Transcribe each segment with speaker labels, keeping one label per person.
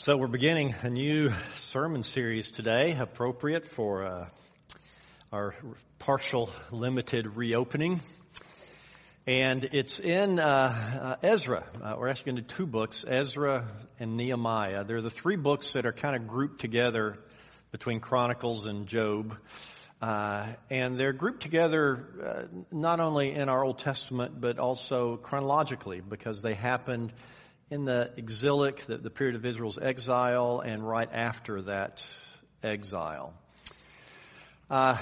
Speaker 1: So we're beginning a new sermon series today, appropriate for our partial limited reopening. And it's in Ezra. We're actually going to do two books, Ezra and Nehemiah. They're the three books that are kind of grouped together between Chronicles and Job. And they're grouped together not only in our Old Testament, but also chronologically, because they happened in the exilic, the period of Israel's exile, and right after that exile. I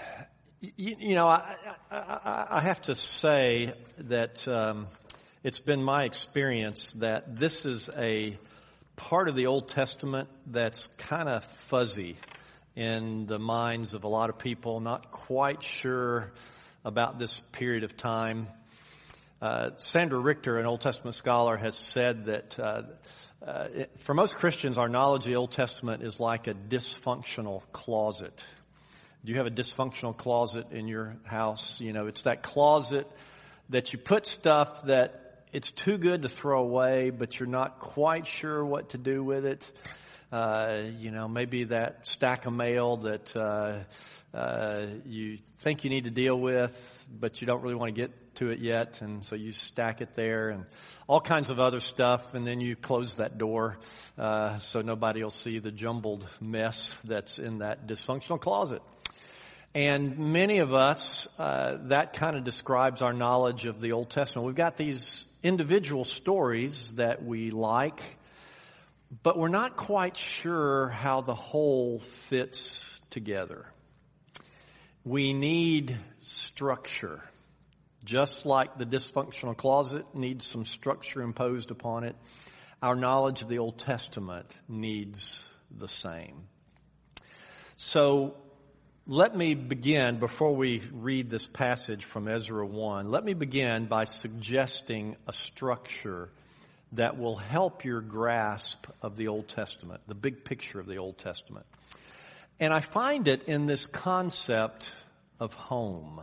Speaker 1: have to say that it's been my experience that this is a part of the Old Testament that's kind of fuzzy in the minds of a lot of people, not quite sure about this period of time. Sandra Richter, an Old Testament scholar, has said that for most Christians, our knowledge of the Old Testament is like a dysfunctional closet. Do you have a dysfunctional closet in your house? You know, it's that closet that you put stuff that it's too good to throw away, but you're not quite sure what to do with it. Maybe that stack of mail that you think you need to deal with, but you don't really want to get to it yet, and so you stack it there, and all kinds of other stuff, and then you close that door so nobody will see the jumbled mess that's in that dysfunctional closet. And many of us, that kind of describes our knowledge of the Old Testament. We've got these individual stories that we like, but we're not quite sure how the whole fits together. We need structure. Just like the dysfunctional closet needs some structure imposed upon it, our knowledge of the Old Testament needs the same. So let me begin, before we read this passage from Ezra 1, let me begin by suggesting a structure that will help your grasp of the Old Testament, the big picture of the Old Testament. And I find it in this concept of home.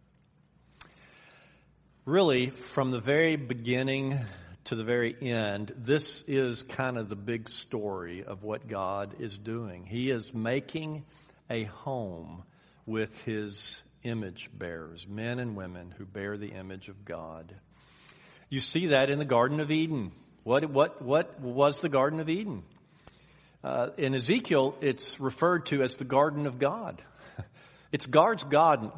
Speaker 1: Really, from the very beginning to the very end, this is kind of the big story of what God is doing. He is making a home with His image bearers, men and women who bear the image of God. You see that in the Garden of Eden. What was the Garden of Eden? In Ezekiel, it's referred to as the Garden of God. It's God's garden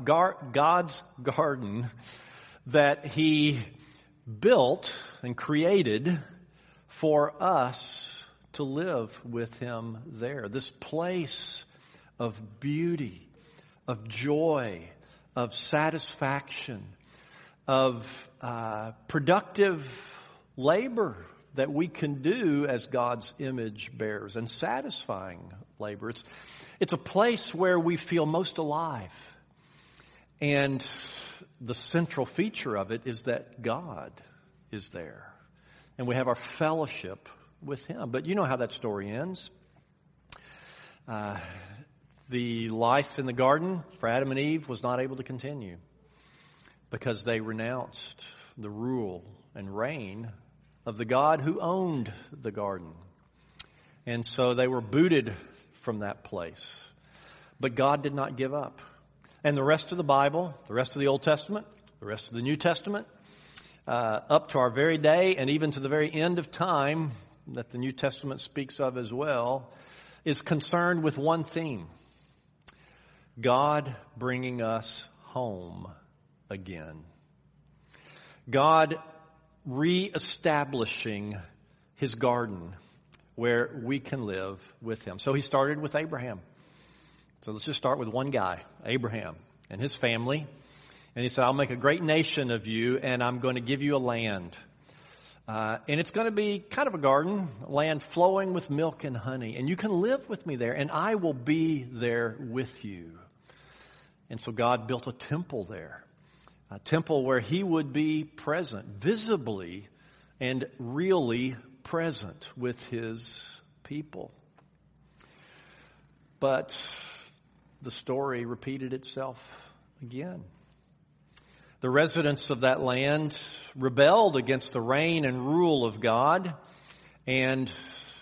Speaker 1: that He built and created for us to live with Him there. This place of beauty, of joy, of satisfaction, of productive labor that we can do as God's image bearers, and satisfying labor. It's a place where we feel most alive. And the central feature of it is that God is there. And we have our fellowship with Him. But you know how that story ends. The life in the garden for Adam and Eve was not able to continue because they renounced the rule and reign of the God who owned the garden. And so they were booted from that place. But God did not give up. And the rest of the Bible, the rest of the Old Testament, the rest of the New Testament, up to our very day and even to the very end of time that the New Testament speaks of as well, is concerned with one theme: God bringing us home again. God reestablishing His garden where we can live with Him. So He started with Abraham. So let's just start with one guy, Abraham, and his family. And He said, I'll make a great nation of you, and I'm going to give you a land. And it's going to be kind of a garden, a land flowing with milk and honey. And you can live with me there, and I will be there with you. And so God built a temple there, a temple where He would be present, visibly and really present with His people. But the story repeated itself again. The residents of that land rebelled against the reign and rule of God, and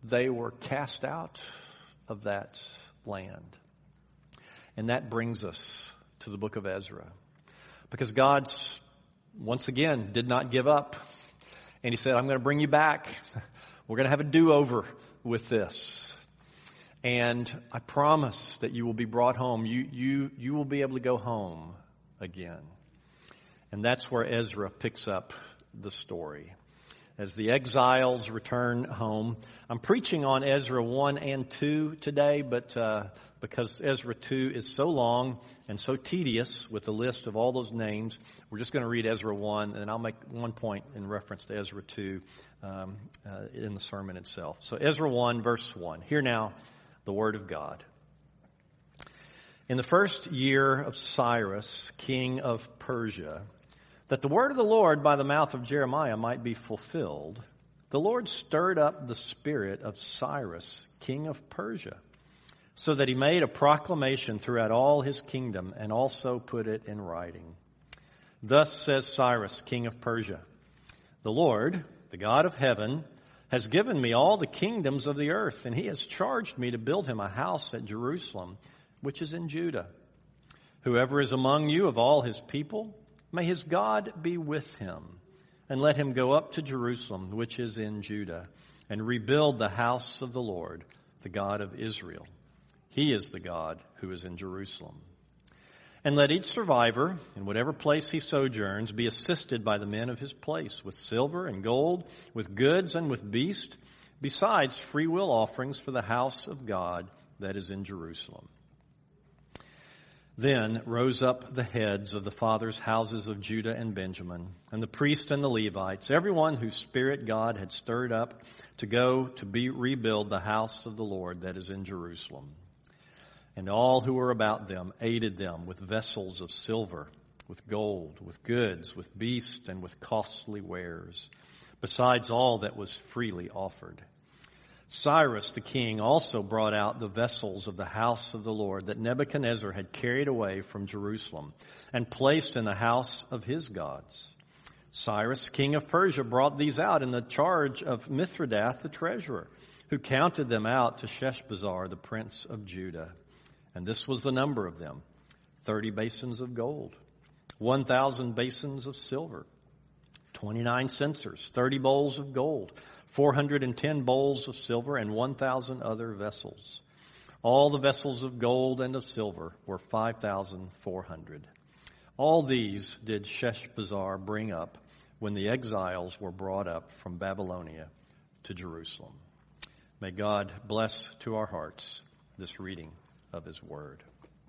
Speaker 1: they were cast out of that land. And that brings us to the book of Ezra. Because God, once again, did not give up. And he said, I'm going to bring you back. We're going to have a do-over with this. And I promise that you will be brought home. You will be able to go home again. And that's where Ezra picks up the story. As the exiles return home, I'm preaching on Ezra 1 and 2 today, but because Ezra 2 is so long and so tedious with the list of all those names, we're just going to read Ezra 1, and I'll make one point in reference to Ezra 2 in the sermon itself. So Ezra 1, verse 1. Hear now the word of God. In the first year of Cyrus, king of Persia, that the word of the Lord by the mouth of Jeremiah might be fulfilled, the Lord stirred up the spirit of Cyrus, king of Persia, so that he made a proclamation throughout all his kingdom and also put it in writing. Thus says Cyrus, king of Persia, the Lord, the God of heaven, has given me all the kingdoms of the earth, and he has charged me to build him a house at Jerusalem, which is in Judah. Whoever is among you of all his people, may his God be with him, and let him go up to Jerusalem, which is in Judah, and rebuild the house of the Lord, the God of Israel. He is the God who is in Jerusalem. And let each survivor, in whatever place he sojourns, be assisted by the men of his place, with silver and gold, with goods and with beast, besides free will offerings for the house of God that is in Jerusalem. Then rose up the heads of the fathers' houses of Judah and Benjamin, and the priests and the Levites, everyone whose spirit God had stirred up to go to rebuild the house of the Lord that is in Jerusalem. And all who were about them aided them with vessels of silver, with gold, with goods, with beasts, and with costly wares, besides all that was freely offered. Cyrus the king also brought out the vessels of the house of the Lord that Nebuchadnezzar had carried away from Jerusalem and placed in the house of his gods. Cyrus, king of Persia, brought these out in the charge of Mithredath the treasurer, who counted them out to Sheshbazzar the prince of Judah. And this was the number of them: 30 basins of gold, 1,000 basins of silver, 29 censers, 30 bowls of gold, 410 bowls of silver, and 1,000 other vessels. All the vessels of gold and of silver were 5,400. All these did Sheshbazzar bring up when the exiles were brought up from Babylonia to Jerusalem. May God bless to our hearts this reading of his word.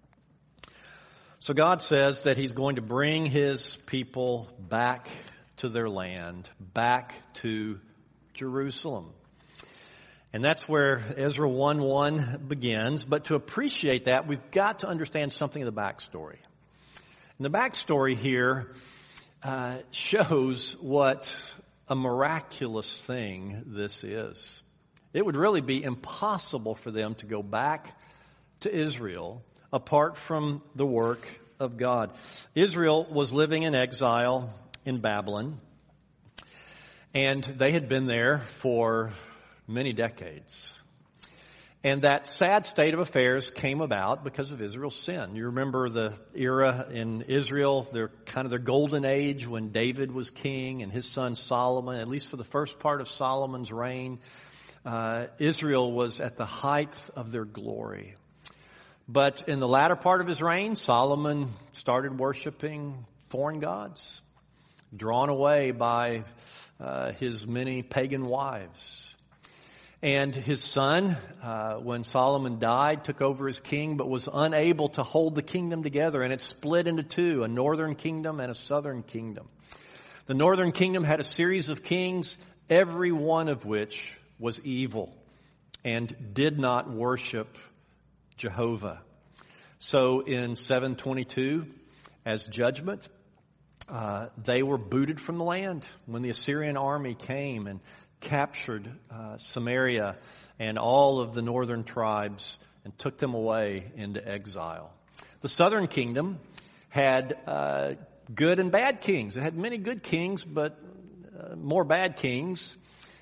Speaker 1: So God says that he's going to bring his people back to their land, back to Jerusalem. And that's where Ezra 1:1 begins. But to appreciate that, we've got to understand something of the backstory. And the backstory here shows what a miraculous thing this is. It would really be impossible for them to go back to Israel apart from the work of God. Israel was living in exile in Babylon, and they had been there for many decades. And that sad state of affairs came about because of Israel's sin. You remember the era in Israel, their golden age when David was king and his son Solomon, at least for the first part of Solomon's reign. Israel was at the height of their glory. But in the latter part of his reign, Solomon started worshiping foreign gods, drawn away by his many pagan wives. And his son, when Solomon died, took over as king, but was unable to hold the kingdom together, and it split into two, a northern kingdom and a southern kingdom. The northern kingdom had a series of kings, every one of which was evil and did not worship Jehovah. So in 722, as judgment, they were booted from the land when the Assyrian army came and captured Samaria and all of the northern tribes and took them away into exile. The southern kingdom had good and bad kings. It had many good kings, but more bad kings.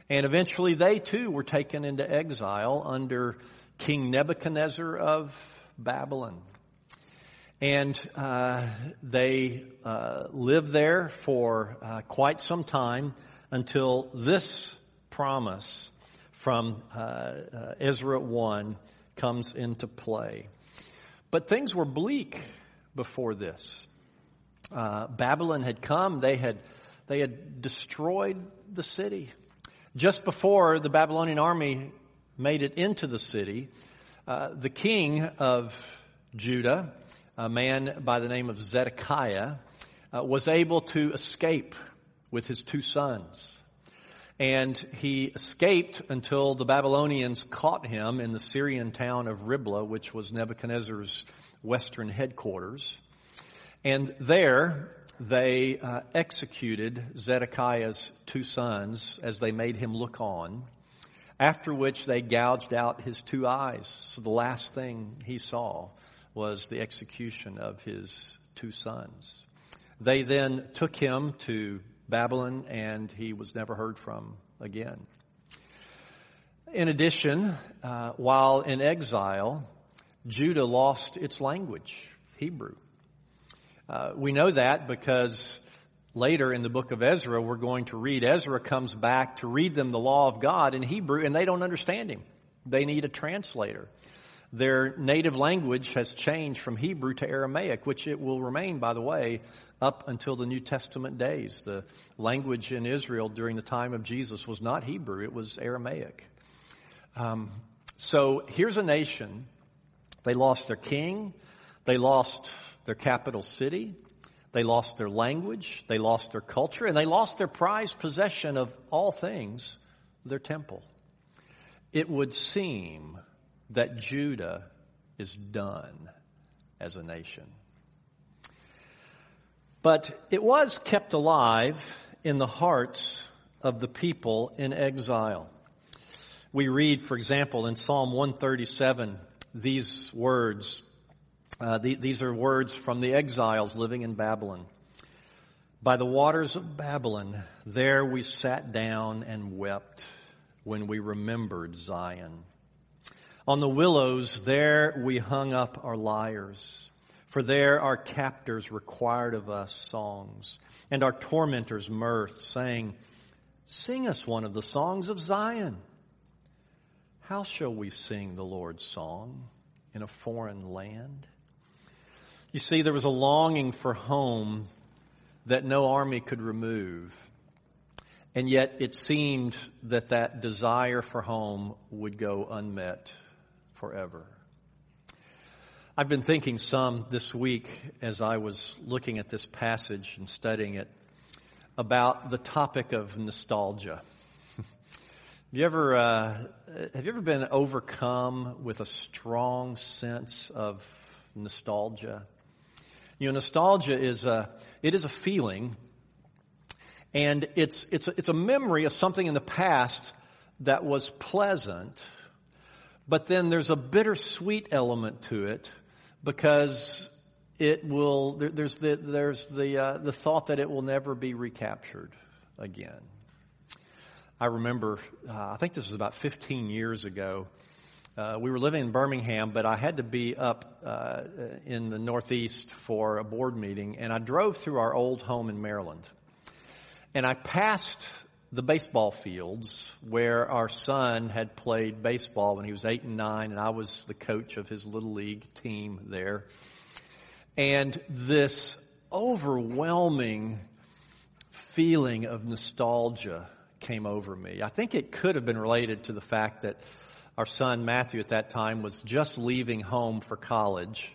Speaker 1: And eventually they too were taken into exile under King Nebuchadnezzar of Babylon. And they lived there for quite some time until this promise from Ezra 1 comes into play. But things were bleak before this. Babylon had come. They had destroyed the city. Just before the Babylonian army made it into the city, the king of Judah, a man by the name of Zedekiah, was able to escape with his 2 sons. And he escaped until the Babylonians caught him in the Syrian town of Riblah, which was Nebuchadnezzar's western headquarters. And there they executed Zedekiah's 2 sons as they made him look on, after which they gouged out his 2 eyes. So the last thing he saw was the execution of his 2 sons. They then took him to Babylon, and he was never heard from again. In addition, while in exile, Judah lost its language, Hebrew. We know that because later in the book of Ezra, we're going to read, Ezra comes back to read them the law of God in Hebrew, and they don't understand him. They need a translator. Their native language has changed from Hebrew to Aramaic, which it will remain, by the way, up until the New Testament days. The language in Israel during the time of Jesus was not Hebrew, it was Aramaic. So here's a nation. They lost their king. They lost their capital city. They lost their language. They lost their culture. And they lost their prized possession of all things, their temple. It would seem that Judah is done as a nation. But it was kept alive in the hearts of the people in exile. We read, for example, in Psalm 137, these words. These are words from the exiles living in Babylon. By the waters of Babylon, there we sat down and wept when we remembered Zion. On the willows, there we hung up our lyres. For there our captors required of us songs, and our tormentors mirth, saying, "Sing us one of the songs of Zion." How shall we sing the Lord's song in a foreign land? You see, there was a longing for home that no army could remove. And yet it seemed that desire for home would go unmet forever. I've been thinking some this week as I was looking at this passage and studying it about the topic of nostalgia. Have you ever been overcome with a strong sense of nostalgia? You know, nostalgia is a feeling, and it's a memory of something in the past that was pleasant, but then there's a bittersweet element to it because there's the thought that it will never be recaptured again. I remember, I think this was about 15 years ago. We were living in Birmingham, but I had to be up in the Northeast for a board meeting, and I drove through our old home in Maryland. And I passed the baseball fields where our son had played baseball when he was 8 and 9, and I was the coach of his little league team there. And this overwhelming feeling of nostalgia came over me. I think it could have been related to the fact that our son Matthew at that time was just leaving home for college.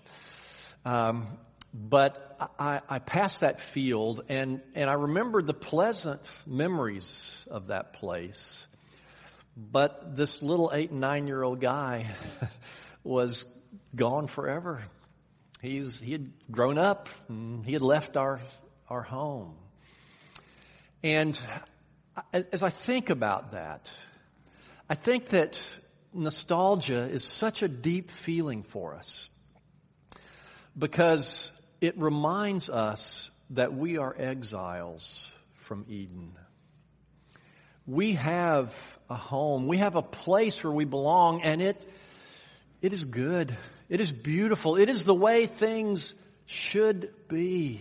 Speaker 1: But I passed that field and I remembered the pleasant memories of that place. But this little 8 and 9-year-old guy was gone forever. He had grown up and he had left our home. And as I think about that, I think that nostalgia is such a deep feeling for us because it reminds us that we are exiles from Eden. we have a home. We have a place where we belong, and it is good. It is beautiful. It is the way things should be.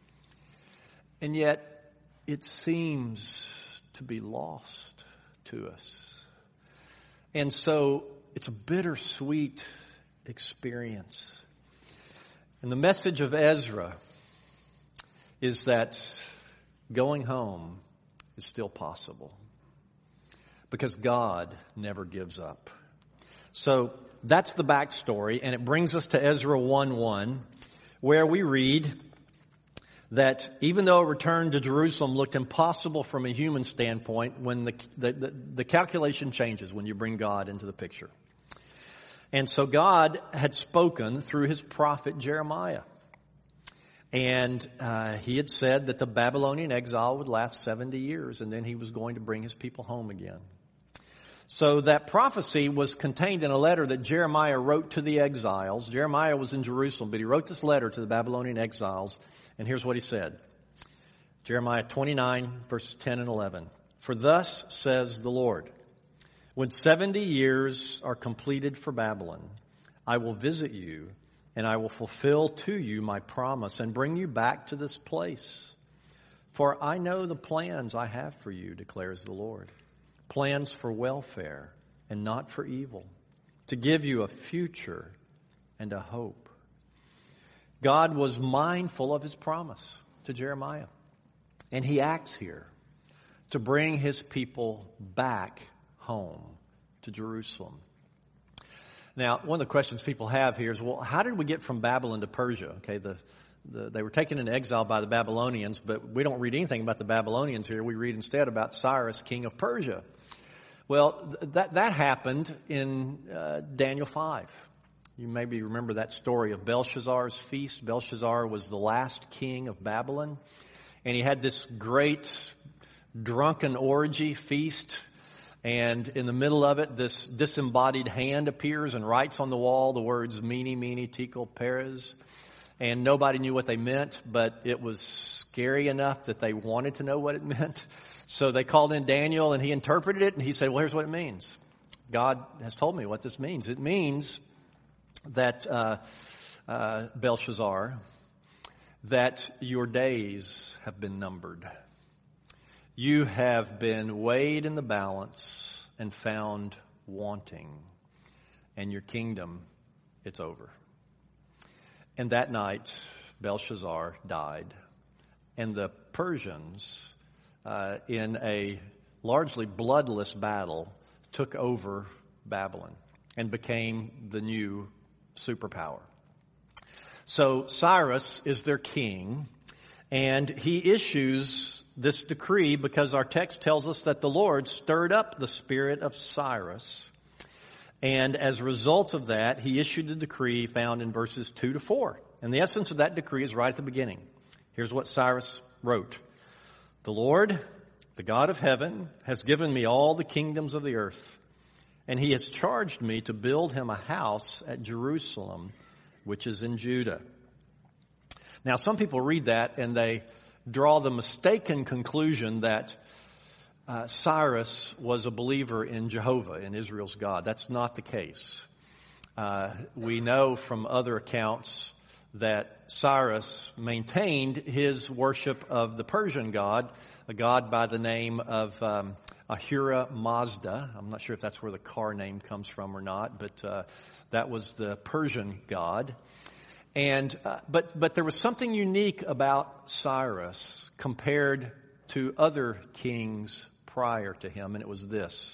Speaker 1: And yet, it seems to be lost to us. And so, it's a bittersweet experience. And the message of Ezra is that going home is still possible because God never gives up. So that's the backstory, and it brings us to Ezra 1:1, where we read that even though a return to Jerusalem looked impossible from a human standpoint, when the calculation changes when you bring God into the picture. And so God had spoken through his prophet Jeremiah. And he had said that the Babylonian exile would last 70 years, and then he was going to bring his people home again. So that prophecy was contained in a letter that Jeremiah wrote to the exiles. Jeremiah was in Jerusalem, but he wrote this letter to the Babylonian exiles. And here's what he said. Jeremiah 29, verses 10 and 11. For thus says the Lord, when 70 years are completed for Babylon, I will visit you, and I will fulfill to you my promise and bring you back to this place. For I know the plans I have for you, declares the Lord. Plans for welfare and not for evil, to give you a future and a hope. God was mindful of his promise to Jeremiah. And he acts here to bring his people back home to Jerusalem. Now, one of the questions people have here is, well, how did we get from Babylon to Persia? Okay, they were taken into exile by the Babylonians, but we don't read anything about the Babylonians here. We read instead about Cyrus, king of Persia. Well, that happened in Daniel 5. You maybe remember that story of Belshazzar's feast. Belshazzar was the last king of Babylon, and he had this great drunken orgy feast. And in the middle of it, this disembodied hand appears and writes on the wall the words Mene, Mene, Tekel, Peres. And nobody knew what they meant, but it was scary enough that they wanted to know what it meant. So they called in Daniel, and he interpreted it, and he said, well, here's what it means. God has told me what this means. It means that, Belshazzar, that your days have been numbered. You have been weighed in the balance and found wanting, and your kingdom, it's over. And that night, Belshazzar died, and the Persians, in a largely bloodless battle, took over Babylon and became the new superpower. So Cyrus is their king, and he issues this decree because our text tells us that the Lord stirred up the spirit of Cyrus. And as a result of that, he issued the decree found in verses 2 to 4. And the essence of that decree is right at the beginning. Here's what Cyrus wrote. The Lord, the God of heaven, has given me all the kingdoms of the earth, and he has charged me to build him a house at Jerusalem, which is in Judah. Now, some people read that and they draw the mistaken conclusion that Cyrus was a believer in Jehovah, in Israel's God. That's not the case. We know from other accounts that Cyrus maintained his worship of the Persian god, a god by the name of Ahura Mazda. I'm not sure if that's where the car name comes from or not, but that was the Persian god. And but there was something unique about Cyrus compared to other kings prior to him, and it was this.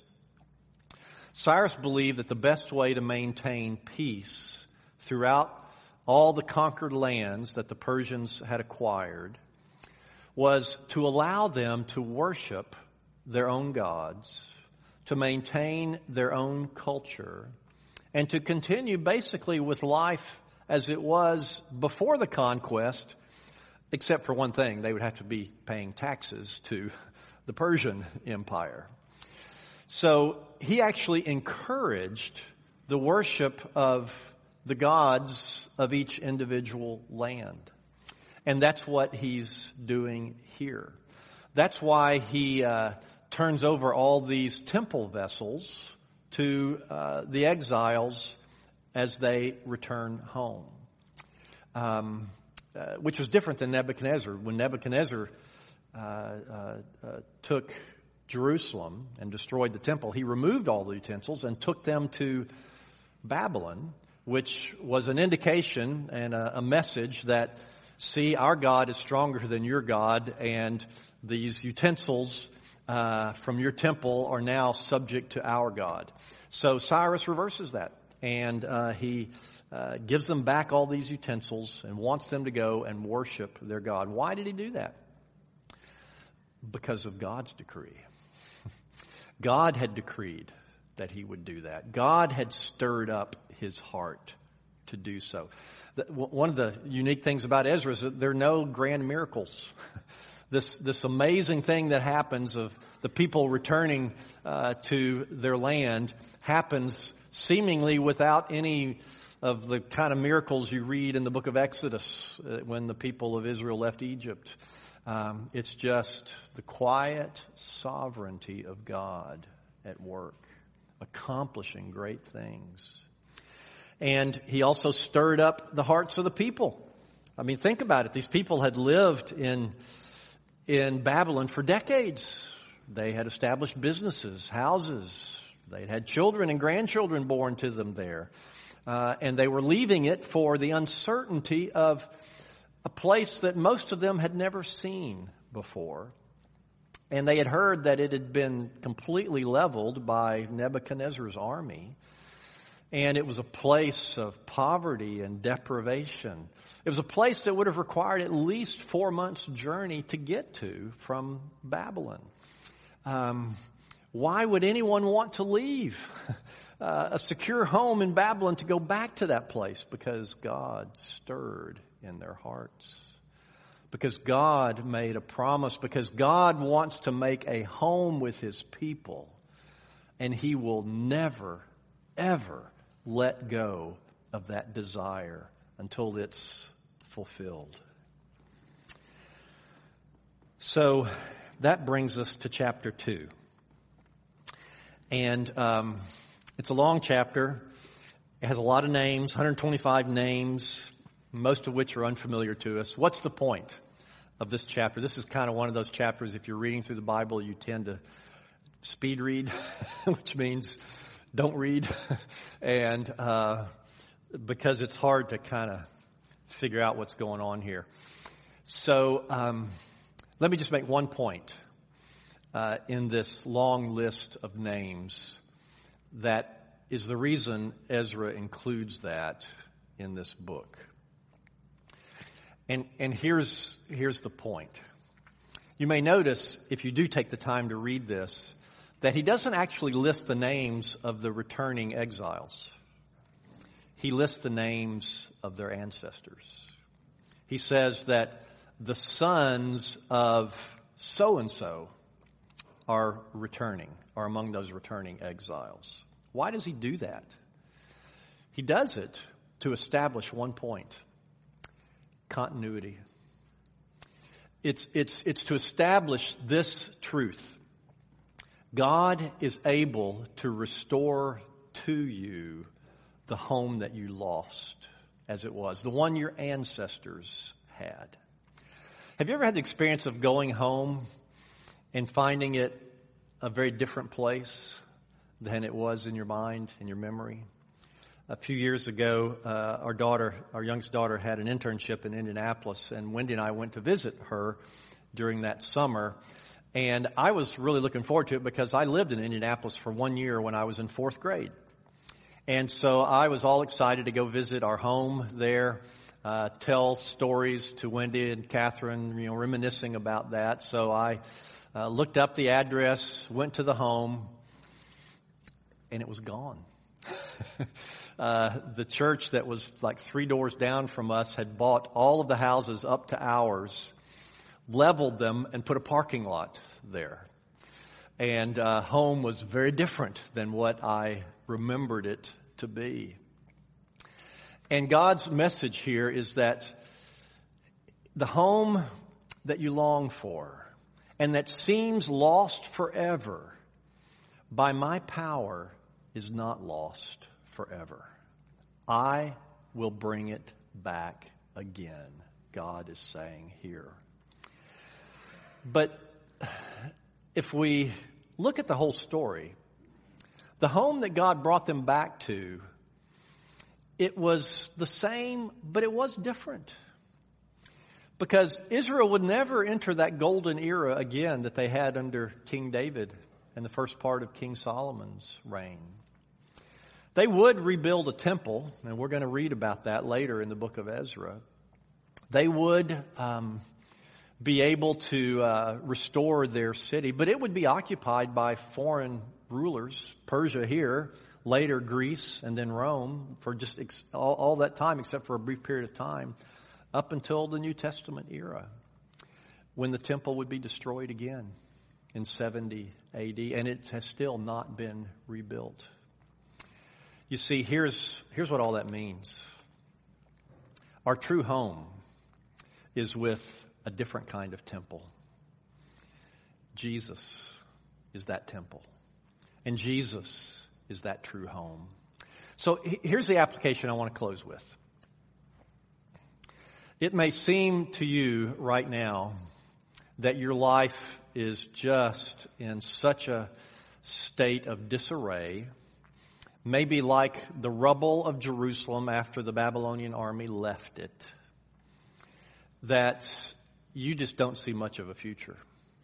Speaker 1: Cyrus believed that the best way to maintain peace throughout all the conquered lands that the Persians had acquired was to allow them to worship their own gods, to maintain their own culture, and to continue basically with life as it was before the conquest, except for one thing. They would have to be paying taxes to the Persian Empire. So he actually encouraged the worship of the gods of each individual land. And that's what he's doing here. That's why he turns over all these temple vessels to the exiles as they return home, which was different than Nebuchadnezzar. When Nebuchadnezzar took Jerusalem and destroyed the temple, he removed all the utensils and took them to Babylon, which was an indication and a message that, see, our God is stronger than your God, and these utensils from your temple are now subject to our God. So Cyrus reverses that, and he gives them back all these utensils and wants them to go and worship their God. Why did he do that? Because of God's decree. God had decreed that he would do that. God had stirred up his heart to do so. One of the unique things about Ezra is that there are no grand miracles. This amazing thing that happens of the people returning to their land happens seemingly without any of the kind of miracles you read in the book of Exodus when the people of Israel left Egypt. It's just the quiet sovereignty of God at work, accomplishing great things. And he also stirred up the hearts of the people. I mean, think about it. These people had lived in Babylon for decades. They had established businesses, houses. They'd had children and grandchildren born to them there. And they were leaving it for the uncertainty of a place that most of them had never seen before. And they had heard that it had been completely leveled by Nebuchadnezzar's army. And it was a place of poverty and deprivation. It was a place that would have required at least 4 months' journey to get to from Babylon. Why would anyone want to leave a secure home in Babylon to go back to that place? Because God stirred in their hearts. Because God made a promise. Because God wants to make a home with his people. And he will never, ever let go of that desire until it's fulfilled. So that brings us to chapter 2. And it's a long chapter. It has a lot of names, 125 names, most of which are unfamiliar to us. What's the point of this chapter? This is kind of one of those chapters, if you're reading through the Bible, you tend to speed read, which means don't read. And because it's hard to kind of figure out what's going on here. So let me just make one point in this long list of names that is the reason Ezra includes that in this book. And here's the point. You may notice, if you do take the time to read this, that he doesn't actually list the names of the returning exiles. He lists the names of their ancestors. He says that the sons of so-and-so are among those returning exiles. Why does he do that? He does it to establish one point: continuity. It's to establish this truth. God is able to restore to you the home that you lost, as it was, the one your ancestors had. Have you ever had the experience of going home and finding it a very different place than it was in your mind, in your memory? A few years ago, our youngest daughter had an internship in Indianapolis, and Wendy and I went to visit her during that summer. And I was really looking forward to it because I lived in Indianapolis for 1 year when I was in 4th grade. And so I was all excited to go visit our home there, tell stories to Wendy and Catherine, reminiscing about that. So I looked up the address, went to the home, and it was gone. The church that was like 3 doors down from us had bought all of the houses up to ours, leveled them, and put a parking lot there. And home was very different than what I remembered it to be. And God's message here is that the home that you long for and that seems lost forever, by my power is not lost forever. I will bring it back again, God is saying here. But if we look at the whole story, the home that God brought them back to, it was the same, but it was different. Because Israel would never enter that golden era again that they had under King David and the first part of King Solomon's reign. They would rebuild a temple, and we're going to read about that later in the book of Ezra. They would be able to restore their city, but it would be occupied by foreign rulers, Persia here, later Greece, and then Rome, for just all that time except for a brief period of time, up until the New Testament era, when the temple would be destroyed again in 70 A.D., and it has still not been rebuilt. You see, here's what all that means. Our true home is with a different kind of temple. Jesus is that temple, and Jesus is that true home. So here's the application I want to close with. It may seem to you right now that your life is just in such a state of disarray, maybe like the rubble of Jerusalem after the Babylonian army left it, that you just don't see much of a future.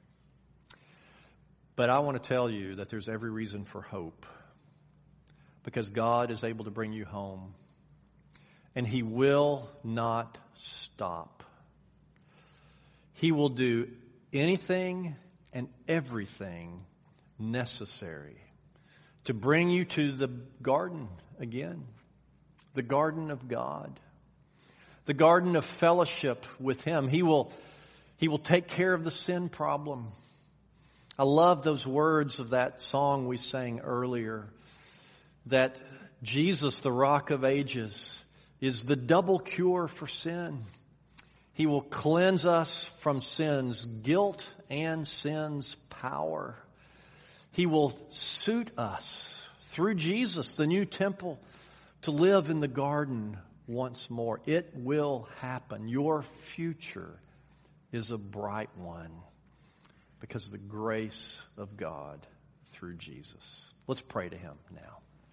Speaker 1: But I want to tell you that there's every reason for hope, because God is able to bring you home, and He will not stop. He will do anything and everything necessary to bring you to the garden again, the garden of God, the garden of fellowship with Him. He will take care of the sin problem. I love those words of that song we sang earlier, that Jesus, the Rock of Ages, is the double cure for sin. He will cleanse us from sin's guilt and sin's power. He will suit us through Jesus, the new temple, to live in the garden once more. It will happen. Your future is a bright one because of the grace of God through Jesus. Let's pray to Him now.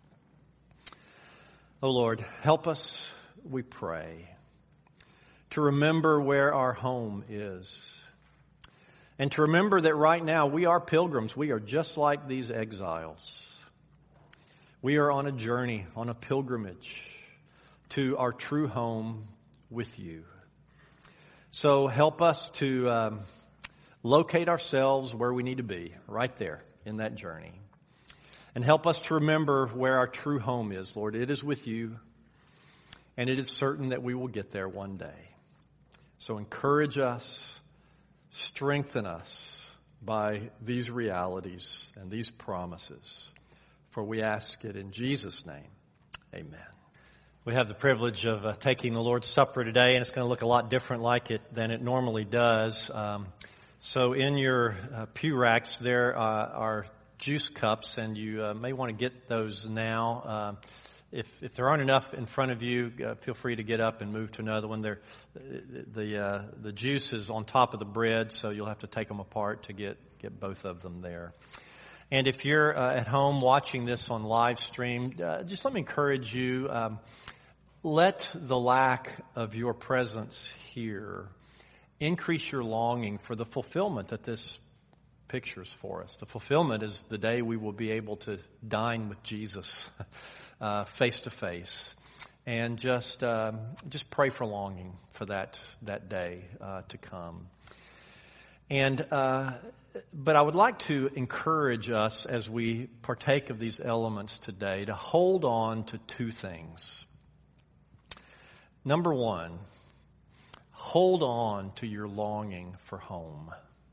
Speaker 1: Oh Lord, help us, we pray, to remember where our home is. And to remember that right now we are pilgrims. We are just like these exiles. We are on a journey, on a pilgrimage to our true home with You. So help us to locate ourselves where we need to be, right there in that journey. And help us to remember where our true home is, Lord. It is with You, and it is certain that we will get there one day. So encourage us, strengthen us by these realities and these promises. For we ask it in Jesus' name. Amen. We have the privilege of taking the Lord's Supper today, and it's going to look a lot different like it than it normally does. So in your pew racks there are juice cups, and you may want to get those now. If there aren't enough in front of you, feel free to get up and move to another one. The juice is on top of the bread, so you'll have to take them apart to get both of them there. And if you're at home watching this on live stream, just let me encourage you, let the lack of your presence here increase your longing for the fulfillment that this pictures for us. The fulfillment is the day we will be able to dine with Jesus face to face, and just pray for longing for that day to come. And but I would like to encourage us as we partake of these elements today to hold on to two things. Number one, hold on to your longing for home.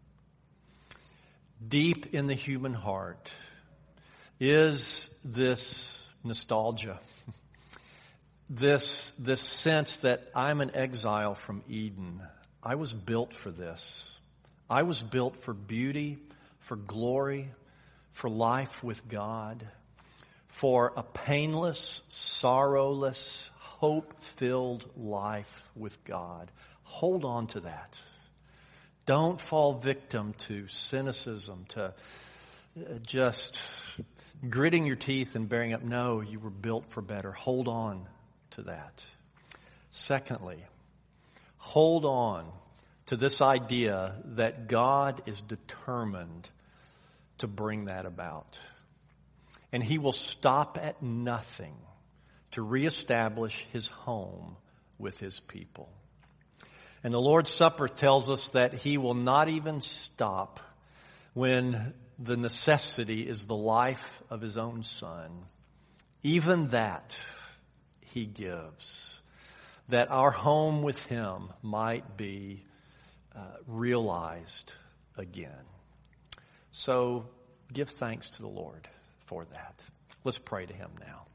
Speaker 1: Deep in the human heart is this nostalgia, this sense that I'm an exile from Eden. I was built for this. I was built for beauty, for glory, for life with God, for a painless, sorrowless, hope-filled life with God. Hold on to that. Don't fall victim to cynicism, to just gritting your teeth and bearing up. No, you were built for better. Hold on to that. Secondly, hold on to this idea that God is determined to bring that about. And He will stop at nothing to reestablish His home with His people. And the Lord's Supper tells us that He will not even stop when the necessity is the life of His own Son. Even that He gives, that our home with Him might be realized again. So give thanks to the Lord for that. Let's pray to Him now.